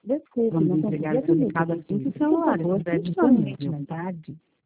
Desculpe, Vamos não entregar conseguia o seu atender recado tudo assim que o isso. Por celular favor, estiver tente novamente disponível. mais tarde.